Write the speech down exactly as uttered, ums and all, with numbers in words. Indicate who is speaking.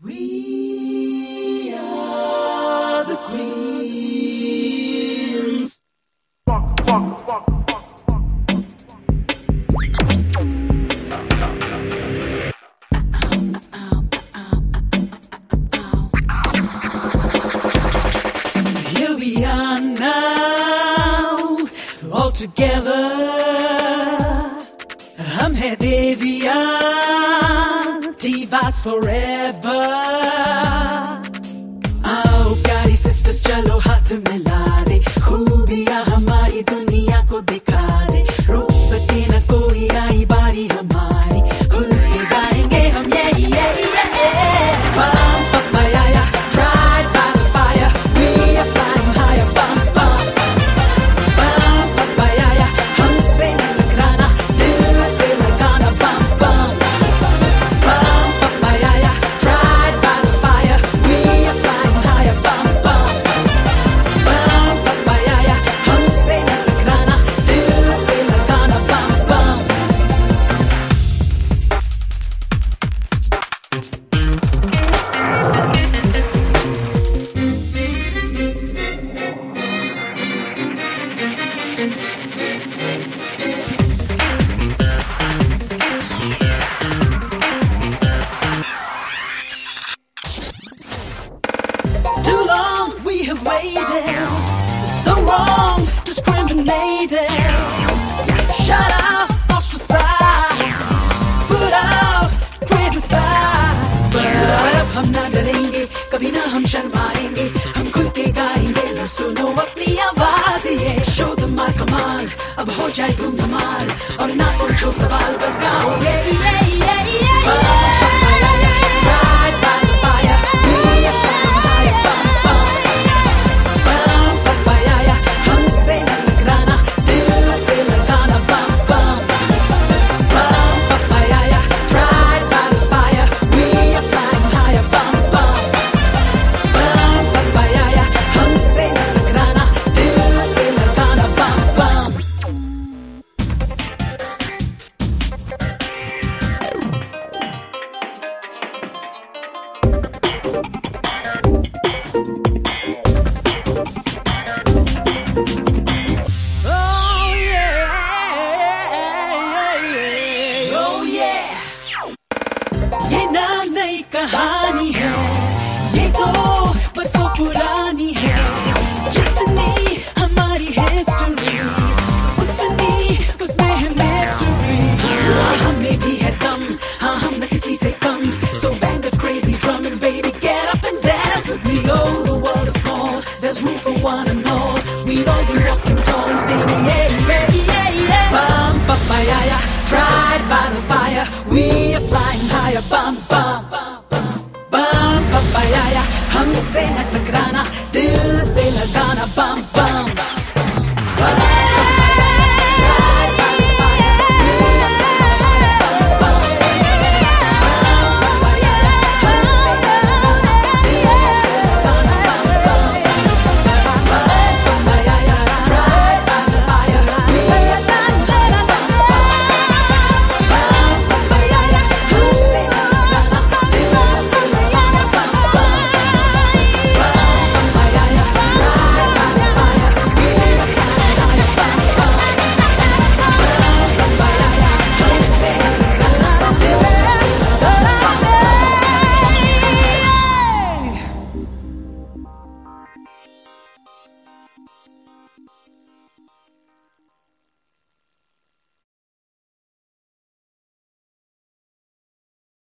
Speaker 1: We are the queens. Here we are now, all together. हम है देविया, divas forever. आओ प्यारी sisters चलो हाथ मिला दे, खूबियां हमारी दुनिया को दिखा दे. रोक सके न कोई आई बारी हमारी, खुल के गाएंगे हम ये ये ये. Bum bum bayaya, tried by the fire, we are flying higher. Bum bum bum bum bayaya, हमसे न टकराना, दिल से लगाना. Bum bum bum bum bayaya, tried by the fire, we are flying higher. Bum bum bum bum bayaya, हमसे न टकराना, दिल से लगाना. Bum bum. Too long we have waited, so wrong, discriminated. Shut out, ostracize, put out, criticize. But अब हम ना डरेंगे, कभी ना हम शर्माएंगे, हम खुल के गाएंगे. लो सुनो अपनी आवाज ये, show them our कमाल. अब हो जाए धूम धमाल, और ना पूछो सवाल, बस गाओ ये ये ये ये. Tried by the fire, we are flying higher. Bum bum bum bum bayaya, हमसे न टकराना, दिल से लगाना. Bum bum bum bum bayaya, tried by the fire, we are flying higher. Bum bum bum bum bayaya, हमसे न टकराना, दिल से लगाना. Bum bum. Oh yeah, oh yeah. ये ना नई कहानी है, ये तो बरसों पुरानी है. जितनी हमारी हिस्ट्री, उतनी उसमें है मिस्ट्री. और हमें भी है दम, हाँ हम न किसी से कम. So bang the crazy drum and baby get up and dance with me. Oh, the world is small, there's room for one and all. We'd all be walking tall and singing yeah yeah yeah yeah. Bum bum bayaya, tried by the fire, we are flying higher. Bum bum bum bum bayaya, हमसे न टकराना, दिल से लगाना. Bum bum